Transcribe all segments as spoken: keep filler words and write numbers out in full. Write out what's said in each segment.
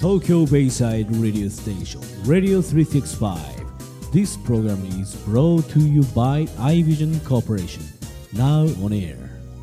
Tokyo Bayside Radio Station Radio three sixty-five. This program is brought to you by iVision Corporation. Now on air.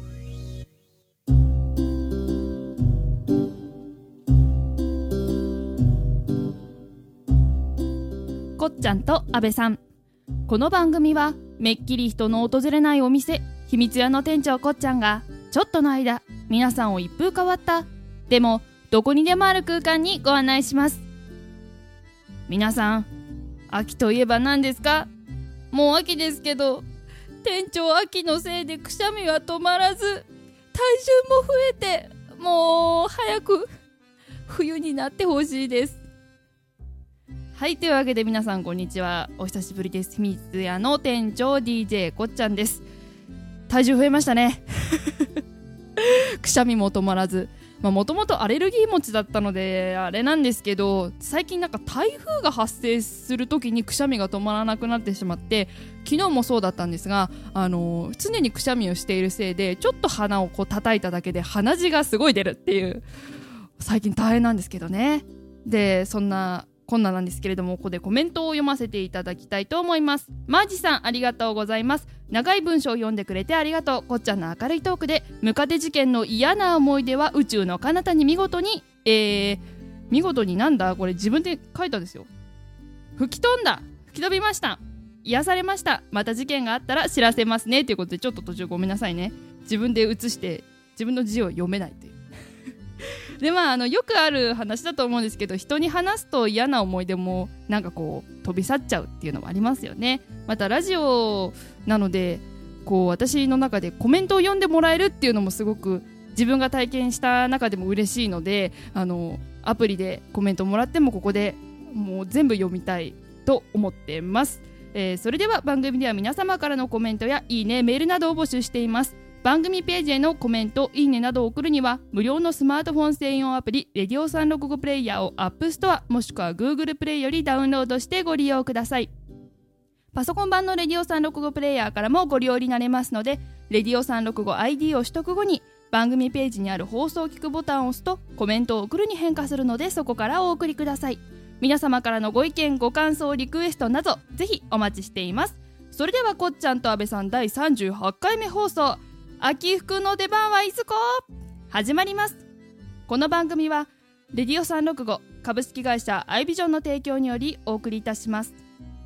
こっちゃんと阿部さん。この番組はめっきり人の訪れないお店、秘密屋の店長こっちゃんがちょっとの間皆さんを一風変わったでもどこにでもある空間にご案内します。皆さん、秋といえば何ですか？もう秋ですけど、店長秋のせいでくしゃみは止まらず、体重も増えて、もう早く冬になってほしいです。はい、というわけで皆さんこんにちは。お久しぶりです。秘密屋の店長 ディージェー こっちゃんです。体重増えましたねくしゃみも止まらず、もともとアレルギー持ちだったのであれなんですけど、最近なんか台風が発生する時にくしゃみが止まらなくなってしまって、昨日もそうだったんですが、あの常にくしゃみをしているせいでちょっと鼻をこう叩いただけで鼻血がすごい出るっていう、最近大変なんですけどね。で、そんなこんななんですけれども、ここでコメントを読ませていただきたいと思います。マージさん、ありがとうございます。長い文章を読んでくれてありがとう。こっちゃんの明るいトークでムカデ事件の嫌な思い出は宇宙の彼方に見事に、えー、見事になんだこれ自分で書いたんですよ。吹き飛んだ吹き飛びました。癒されました。また事件があったら知らせますねということで、ちょっと途中ごめんなさいね。自分で写して自分の字を読めないというで、まあ、あのよくある話だと思うんですけど、人に話すと嫌な思い出もなんかこう飛び去っちゃうっていうのもありますよね。またラジオなのでこう私の中でコメントを読んでもらえるっていうのもすごく自分が体験した中でも嬉しいので、あのアプリでコメントもらってもここでもう全部読みたいと思ってます。えー、それでは番組では皆様からのコメントやいいね、メールなどを募集しています。番組ページへのコメント、いいねなどを送るには無料のスマートフォン専用アプリレディオさんろくごプレイヤーを App Store もしくは Google プレイよりダウンロードしてご利用ください。パソコン版のレディオさんろくごプレイヤーからもご利用になれますので、レディオさんろくご アイディー を取得後に番組ページにある放送を聞くボタンを押すとコメントを送るに変化するので、そこからお送りください。皆様からのご意見、ご感想、リクエストなどぜひお待ちしています。それではこっちゃんと阿部さんだいさんじゅうはちかいめ放送、秋服の出番はいつこ始まります。この番組はレディオさんろくご株式会社アイビジョンの提供によりお送りいたします。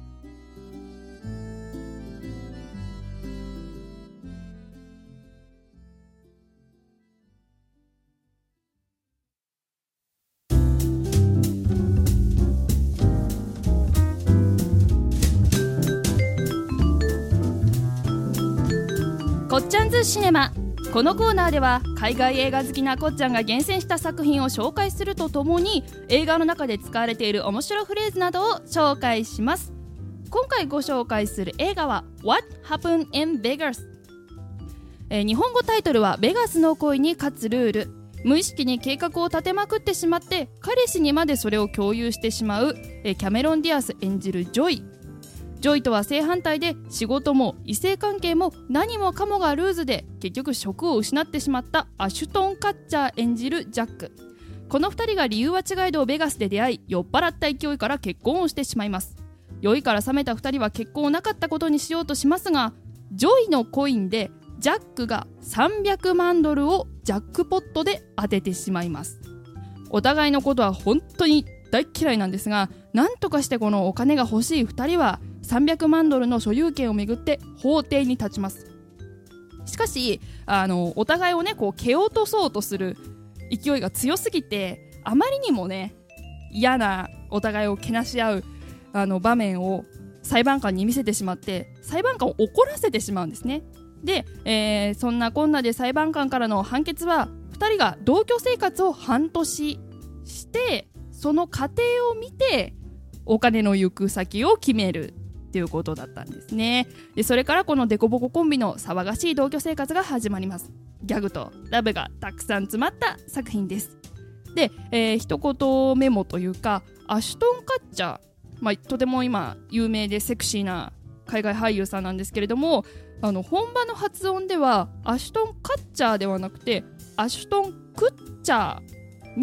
こっちゃんずシネマ。このコーナーでは海外映画好きなこっちゃんが厳選した作品を紹介するとともに、映画の中で使われている面白フレーズなどを紹介します。今回ご紹介する映画は What Happened in Vegas、えー、日本語タイトルはベガスの恋に勝つルール。無意識に計画を立てまくってしまって彼氏にまでそれを共有してしまう、えー、キャメロン・ディアス演じるジョイ。ジョイとは正反対で、仕事も異性関係も何もかもがルーズで結局職を失ってしまったアシュトン・カッチャー演じるジャック。このふたりが理由は違いどベガスで出会い、酔っ払った勢いから結婚をしてしまいます。酔いから覚めたふたりは結婚をなかったことにしようとしますが、ジョイのコインでジャックがさんびゃくまんドルをジャックポットで当ててしまいます。お互いのことは本当に大嫌いなんですが、なんとかしてこのお金が欲しいふたりはさんびゃくまんドルの所有権をめぐって法廷に立ちます。しかしあのお互いをねこう蹴落とそうとする勢いが強すぎて、あまりにもね嫌なお互いをけなし合うあの場面を裁判官に見せてしまって、裁判官を怒らせてしまうんですね。で、えー、そんなこんなで裁判官からの判決はふたりが同居生活を半年して、その過程を見てお金の行く先を決めるということだったんですね。で、それからこのデコボココンビの騒がしい同居生活が始まります。ギャグとラブがたくさん詰まった作品です。で、えー、一言メモというか、アシュトン・カッチャー、まあ、とても今有名でセクシーな海外俳優さんなんですけれども、あの本場の発音ではアシュトン・カッチャーではなくてアシュトン・クッチャーに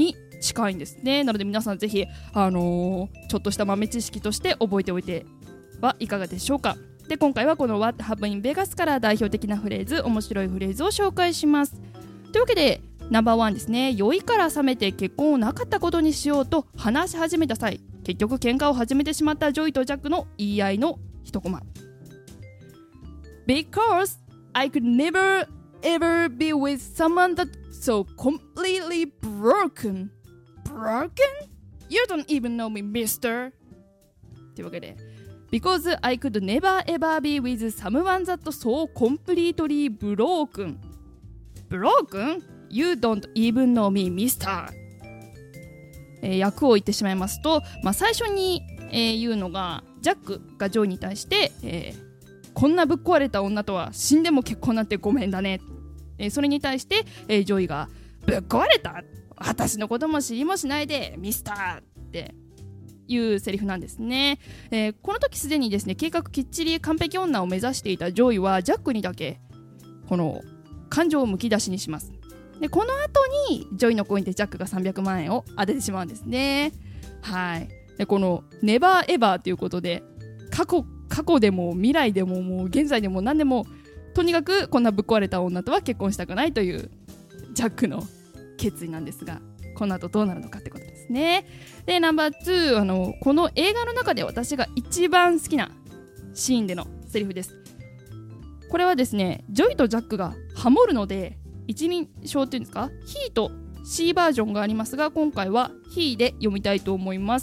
近いんですね。なので皆さんぜひ、あのー、ちょっとした豆知識として覚えておいてはいかがでしょうか。で、今回はこの What Happened in Vegas から代表的なフレーズ、面白いフレーズを紹介します。というわけでナンバーワンですね。酔いから覚めて結婚をなかったことにしようと話し始めた際、結局喧嘩を始めてしまったジョイとジャックの言い合いの一コマ。 Because I could never ever be with someone that's so completely broken broken? You don't even know me, mister. というわけで Because I could never ever be with someone that's so completely broken broken? You don't even know me, mister. えー、訳を言ってしまいますと、まあ、最初に、えー、言うのがジャックがジョイに対して、えー、こんなぶっ壊れた女とは死んでも結婚なんてごめんだね、えー、それに対して、えー、ジョイがぶっ壊れた、私のことも知りもしないでミスターっていうセリフなんですね。えー、この時すでにですね、計画きっちり完璧女を目指していたジョイはジャックにだけこの感情をむき出しにします。で、この後にジョイのコインでジャックがさんびゃくまんえんを当ててしまうんですね。はい。で、このネバーエバーということで、過去過去でも未来でももう現在でも何でも、とにかくこんなぶっ壊れた女とは結婚したくないというジャックの決意なんですが、この後どうなるのかってことですね。で、ナンバーツー、あのこの映画の中で私が一番好きなシーンでのセリフです。これはですね、ジョイとジャックがハモるので一人称っていうんですか、he と she バージョンがありますが、今回は he で読みたいと思います。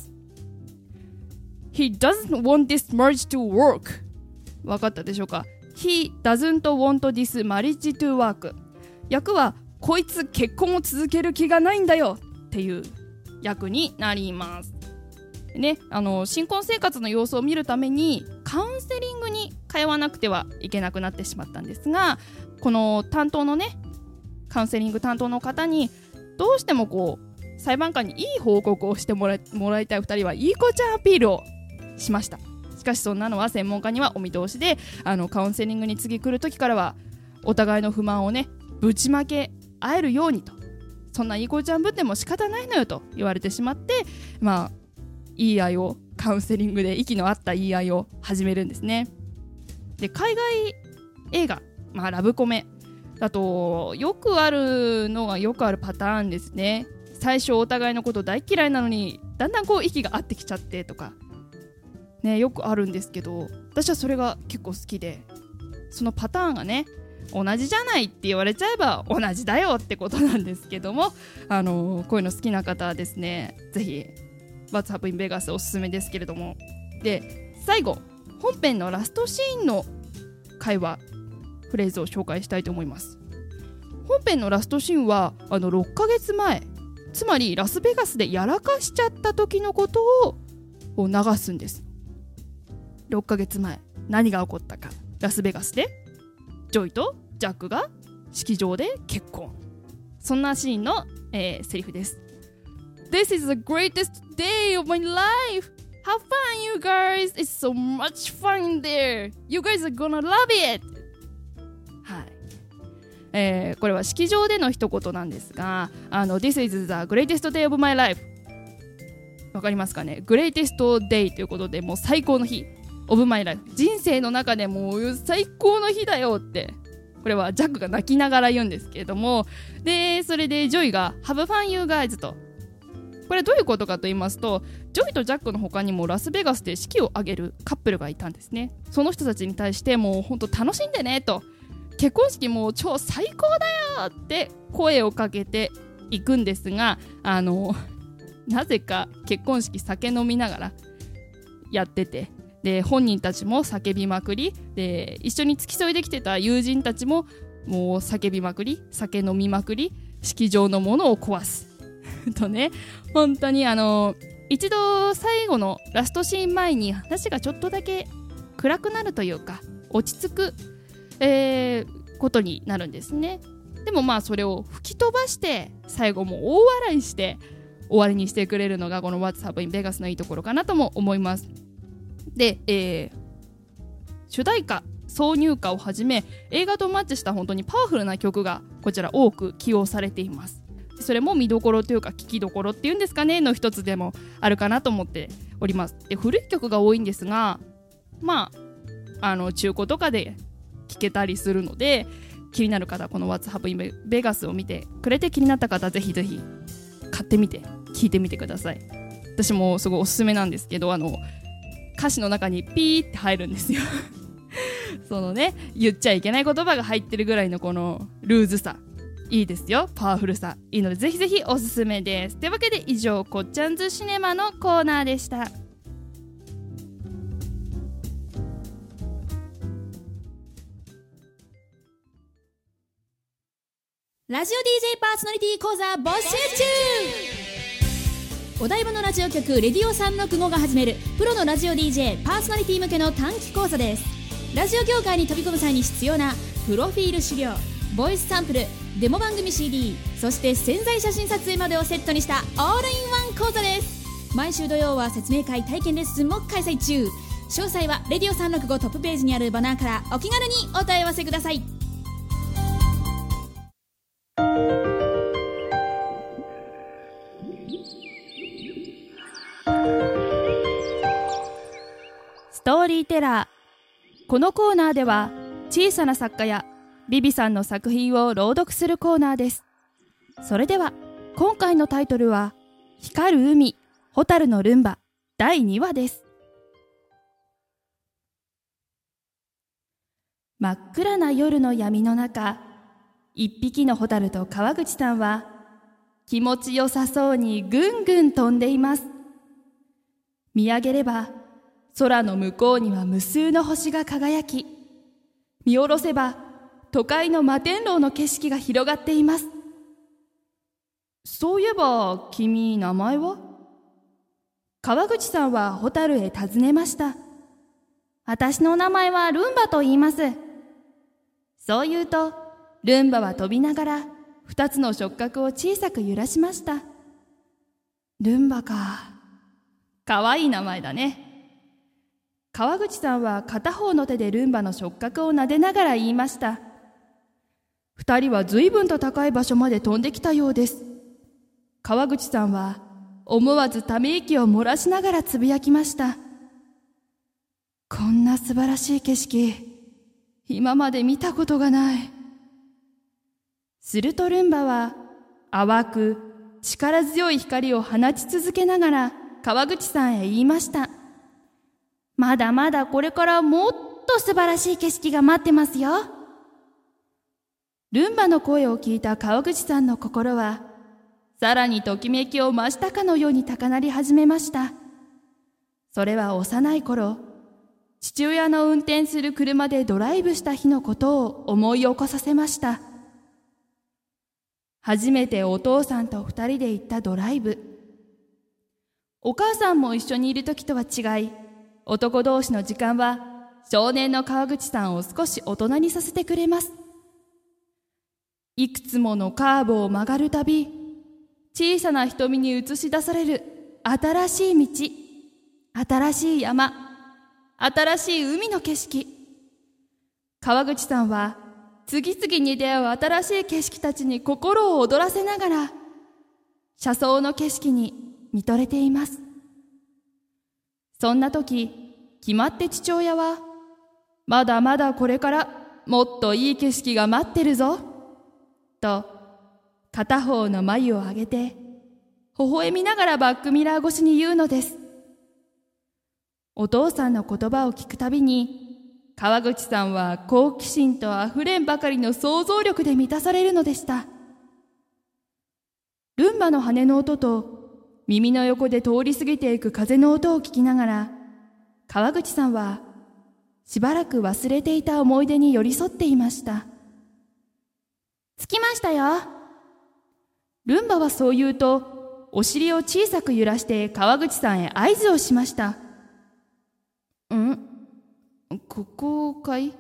He doesn't want this marriage to work。 分かったでしょうか。 He doesn't want this marriage to work。 訳はこいつ結婚を続ける気がないんだよっていう訳になりますね。あの新婚生活の様子を見るためにカウンセリングに通わなくてはいけなくなってしまったんですが、この担当のねカウンセリング担当の方にどうしてもこう裁判官にいい報告をしてもらい、もらいたいふたりはいい子ちゃんアピールをしました。しかしそんなのは専門家にはお見通しで、あのカウンセリングに次来る時からはお互いの不満をねぶちまけ合えるようにと、そんないい子ちゃんぶっても仕方ないのよと言われてしまって、まあ言い合いをカウンセリングで息の合った言い合いを始めるんですね。で、海外映画、まあ、ラブコメだとよくあるのがよくあるパターンですね。最初お互いのこと大嫌いなのにだんだんこう息が合ってきちゃってとかね、よくあるんですけど、私はそれが結構好きで、そのパターンがね同じじゃないって言われちゃえば同じだよってことなんですけども、あのー、こういうの好きな方はですね、ぜひ What's Up in Vegas おすすめですけれども。で、最後本編のラストシーンの会話フレーズを紹介したいと思います。本編のラストシーンはあのろっかげつまえ、つまりラスベガスでやらかしちゃった時のことを流すんです。ろっかげつまえ何が起こったか。ラスベガスでジョイとジャックが式場で結婚。そんなシーンの、えー、セリフです。 This is the greatest day of my life. Have fun you guys. It's so much fun there. You guys are gonna love it. はい、えー、これは式場での一言なんですが、あの This is the greatest day of my life。 わかりますかね。 Greatest day ということでもう最高の日、オブマイライフ、人生の中でもう最高の日だよって、これはジャックが泣きながら言うんですけれども、でそれでジョイが Have fun you guys と、これはどういうことかと言いますと、ジョイとジャックの他にもラスベガスで式を挙げるカップルがいたんですね。その人たちに対してもう本当楽しんでねと、結婚式もう超最高だよって声をかけていくんですが、あのなぜか結婚式酒飲みながらやってて、で本人たちも叫びまくりで、一緒に付き添いできてた友人たちももう叫びまくり、酒飲みまくり、式場のものを壊すとね、本当にあの一度最後のラストシーン前に話がちょっとだけ暗くなるというか落ち着く、えー、ことになるんですね。でもまあそれを吹き飛ばして最後も大笑いして終わりにしてくれるのがこの What's Up in Vegas のいいところかなとも思います。で、えー、主題歌、挿入歌をはじめ映画とマッチした本当にパワフルな曲がこちら多く起用されています。 それも見どころというか聞きどころっていうんですかねの一つでもあるかなと思っております。で古い曲が多いんですが、まああの中古とかで聴けたりするので、気になる方はこの What's Happening in Vegas を見てくれて、気になった方はぜひぜひ買ってみて聴いてみてください。私もすごいおすすめなんですけど、あの歌詞の中にピーって入るんですよそのね、言っちゃいけない言葉が入ってるぐらいのこのルーズさいいですよ。パワフルさいいのでぜひぜひおすすめです。というわけで以上、こっちゃんずシネマのコーナーでした。 ラジオ ディージェー パーソナリティ講座募集中。お台場のラジオ局レディオさんろくごが始めるプロのラジオ ディージェー パーソナリティ向けの短期講座です。ラジオ業界に飛び込む際に必要なプロフィール資料、ボイスサンプル、デモ番組 シーディー、そして潜在写真撮影までをセットにしたオールインワン講座です。毎週土曜は説明会、体験レッスンも開催中。詳細はレディオさんろくごトップページにあるバナーからお気軽にお問い合わせください。 ストーリーテラー。このコーナーでは小さな作家やビビさんの作品を朗読するコーナーです。それでは今回のタイトルは光る海、蛍のルンバだいにわです。真っ暗な夜の闇の中、一匹の蛍と川口さんは気持ちよさそうにぐんぐん飛んでいます。見上げれば空の向こうには無数の星が輝き、見下ろせば都会の摩天楼の景色が広がっています。そういえば君、名前は？川口さんは蛍へ尋ねました。私の名前はルンバと言います。そう言うとルンバは飛びながら二つの触覚を小さく揺らしました。ルンバか。かわいい名前だね。川口さんは片方の手でルンバの触覚を撫でながら言いました。二人は随分と高い場所まで飛んできたようです。川口さんは思わずため息を漏らしながらつぶやきました。こんな素晴らしい景色、今まで見たことがない。するとルンバは淡く力強い光を放ち続けながら川口さんへ言いました。まだまだこれからもっと素晴らしい景色が待ってますよ。ルンバの声を聞いた川口さんの心はさらにときめきを増したかのように高鳴り始めました。それは幼い頃、父親の運転する車でドライブした日のことを思い起こさせました。初めてお父さんと二人で行ったドライブ。お母さんも一緒にいる時とは違い、男同士の時間は少年の川口さんを少し大人にさせてくれます。いくつものカーブを曲がるたび、小さな瞳に映し出される新しい道、新しい山、新しい海の景色。川口さんは次々に出会う新しい景色たちに心を躍らせながら車窓の景色に見とれています。そんな時、決まって父親はまだまだこれからもっといい景色が待ってるぞと片方の眉を上げて微笑みながらバックミラー越しに言うのです。お父さんの言葉を聞くたびに川口さんは好奇心とあふれんばかりの想像力で満たされるのでした。ルンバの羽の音と耳の横で通り過ぎていく風の音を聞きながら、川口さんはしばらく忘れていた思い出に寄り添っていました。着きましたよ。ルンバはそう言うと、お尻を小さく揺らして川口さんへ合図をしました。ん？ここかい？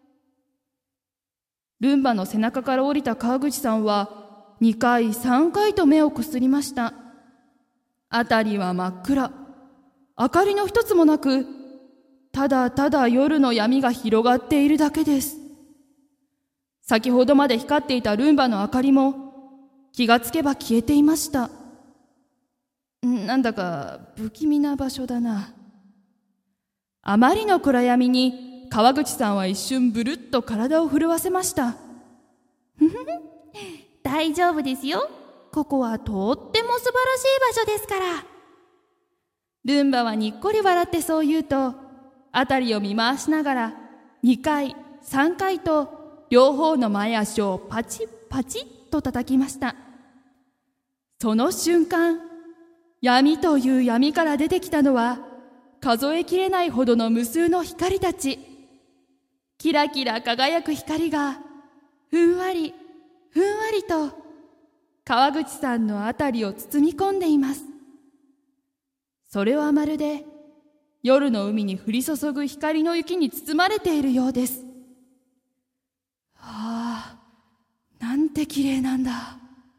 ルンバの背中から降りた川口さんはにかいさんかいと目をこすりました。あたりは真っ暗。明かりの一つもなく、ただただ夜の闇が広がっているだけです。先ほどまで光っていたルンバの明かりも気がつけば消えていました。なんだか不気味な場所だな。あまりの暗闇に川口さんは一瞬ブルッと体を震わせました。 大丈夫ですよ。ここはとっても素晴らしい場所ですから。 ルンバはにっこり笑ってそう言うと、あたりを見回しながらにかい、さんかいと両方の前足をパチッパチッと叩きました。その瞬間、闇という闇から出てきたのは数えきれないほどの無数の光たち。キラキラ輝く光がふんわりふんわりと川口さんのあたりを包み込んでいます。それはまるで夜の海に降り注ぐ光の雪に包まれているようです。はあ、なんて綺麗なんだ。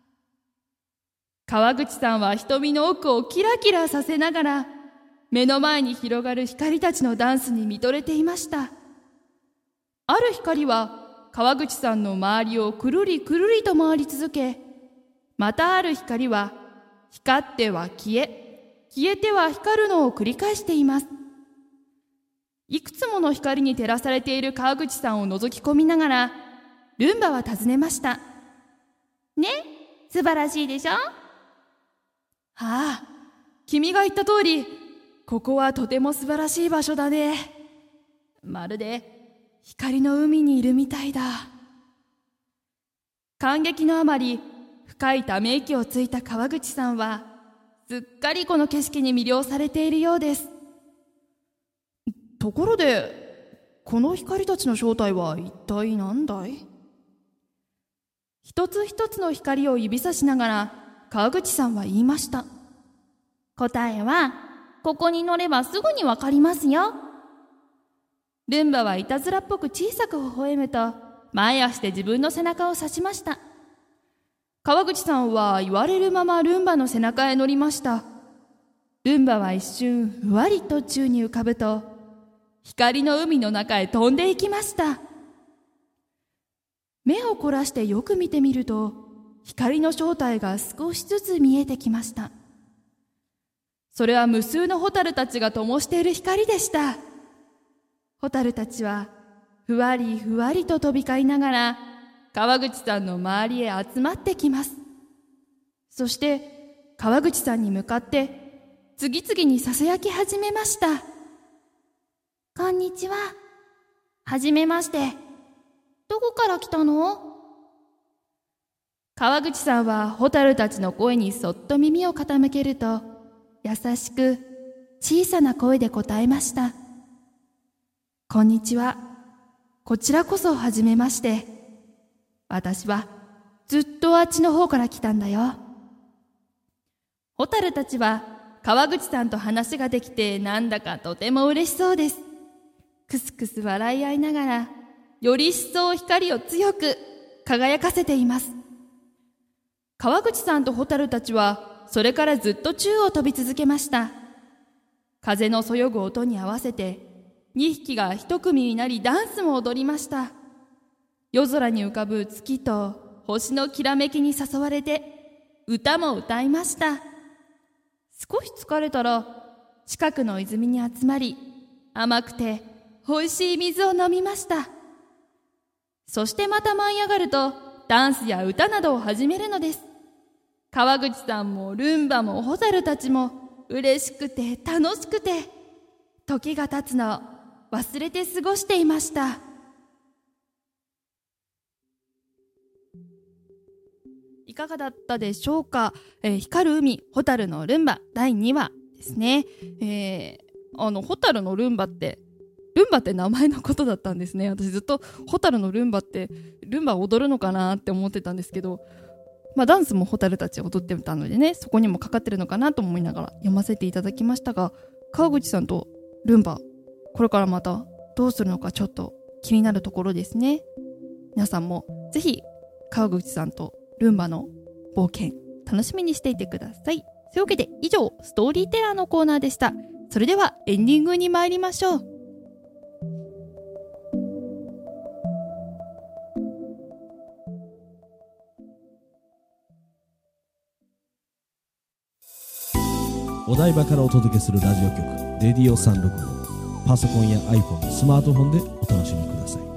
川口さんは瞳の奥をキラキラさせながら目の前に広がる光たちのダンスに見とれていました。ある光は川口さんの周りをくるりくるりと回り続け、またある光は光っては消え、消えては光るのを繰り返しています。いくつもの光に照らされている川口さんを覗き込みながら、ルンバは尋ねました。 ね、素晴らしいでしょ？ ああ、君が言った通り、ここはとても素晴らしい場所だね。まるで光の海にいるみたいだ。感激のあまり、深いため息をついた川口さんは、すっかりこの景色に魅了されているようです。ところで、この光たちの正体は一体何だい？一つ一つの光を指さしながら、川口さんは言いました。 答えはここに乗ればすぐにわかりますよ。 ルンバはいたずらっぽく小さく微笑むと前足で自分の背中を指しました。川口さんは言われるままルンバの背中へ乗りました。ルンバは一瞬ふわりと宙に浮かぶと光の海の中へ飛んでいきました。目を凝らしてよく見てみると光の正体が少しずつ見えてきました。それは無数のホタルたちが灯している光でした。ホタルたちはふわりふわりと飛び交いながら川口さんの周りへ集まってきます。そして川口さんに向かって次々にささやき始めました。 こんにちは。はじめまして。どこから来たの？ 川口さんはホタルたちの声にそっと耳を傾けると優しく小さな声で答えました。こんにちは。こちらこそはじめまして。私はずっとあっちの方から来たんだよ。ホタルたちは川口さんと話ができてなんだかとても嬉しそうです。くすくす笑い合いながらより一層光を強く輝かせています。川口さんとホタルたちはそれからずっと宙を飛び続けました。風のそよぐ音に合わせてにひきが一組になりダンスも踊りました。夜空に浮かぶ月と星のきらめきに誘われて歌も歌いました。少し疲れたら近くの泉に集まり甘くておいしい水を飲みました。そしてまた舞い上がるとダンスや歌などを始めるのです。川口さんもルンバもホタルたちも嬉しくて楽しくて時が経つのを忘れて過ごしていました。いかがだったでしょうか。えー、光る海ホタルのルンバだいにわですね。えー、あのホタルのルンバってルンバって名前のことだったんですね。私ずっとホタルのルンバってルンバ踊るのかなって思ってたんですけど、まあダンスもホタルたち踊ってたのでね、そこにもかかってるのかなと思いながら読ませていただきましたが、川口さんとルンバこれからまたどうするのかちょっと気になるところですね。皆さんもぜひ川口さんとルンバの冒険楽しみにしていてください。というわけで以上ストーリーテラーのコーナーでした。それではエンディングに参りましょう。 お台場からお届けするラジオ局レディオさんろくご、パソコンや iPhone、スマートフォンでお楽しみください。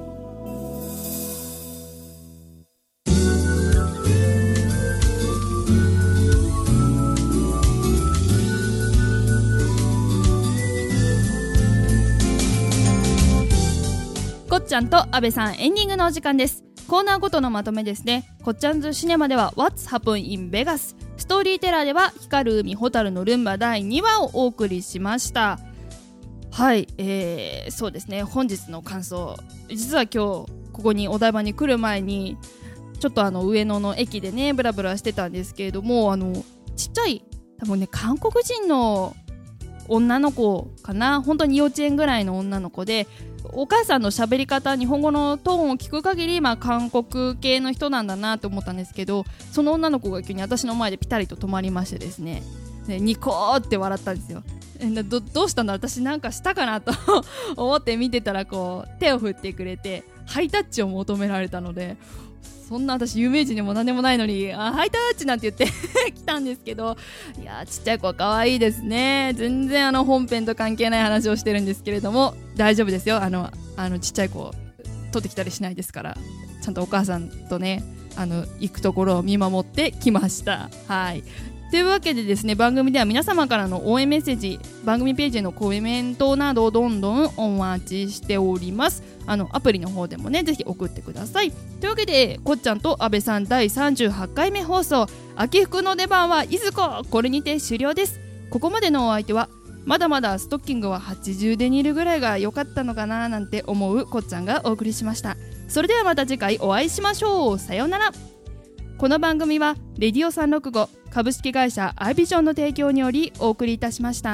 こっちゃんと安部さん、エンディングのお時間です。コーナーごとのまとめですね。こっちゃんずシネマでは What's Happened in Vegas、 ストーリーテラーでは光る海ホタルのルンバだいにわをお送りしました。はい、えー、そうですね、本日の感想、実は今日ここにお台場に来る前にちょっとあの上野の駅でねブラブラしてたんですけれども、あのちっちゃい多分ね韓国人の女の子かな、本当に幼稚園ぐらいの女の子で、お母さんの喋り方、日本語のトーンを聞く限り、まあ、韓国系の人なんだなと思ったんですけど、その女の子が急に私の前でピタリと止まりましてですね、でニコーって笑ったんですよ。ど, どうしたんだ私なんかしたかなと思って見てたら、こう手を振ってくれてハイタッチを求められたので、そんな私有名人でも何でもないのにあハイタッチなんて言って来たんですけど、いやちっちゃい子は可愛いですね。全然あの本編と関係ない話をしてるんですけれども大丈夫ですよ。あのあのちっちゃい子取ってきたりしないですから、ちゃんとお母さんとねあの行くところを見守ってきました。はい、というわけでですね、番組では皆様からの応援メッセージ、番組ページへのコメントなどをどんどんお待ちしております。あのアプリの方でもねぜひ送ってください。というわけでこっちゃんと安部さんだいさんじゅうはちかいめ放送、秋服の出番はいずこ、これにて終了です。ここまでのお相手はまだまだストッキングははちじゅうデニールぐらいが良かったのかななんて思うこっちゃんがお送りしました。それではまた次回お会いしましょう。さようなら。この番組はレディオさんろくご株式会社アイビジョンの提供によりお送りいたしました。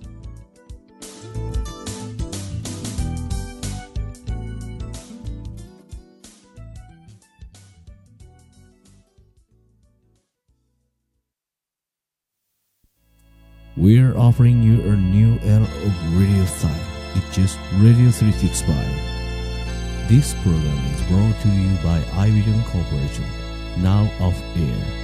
We're offering you a new era of radio style. It's just Radio three sixty-five. This program is brought to you by iVision Corporation. Now off air.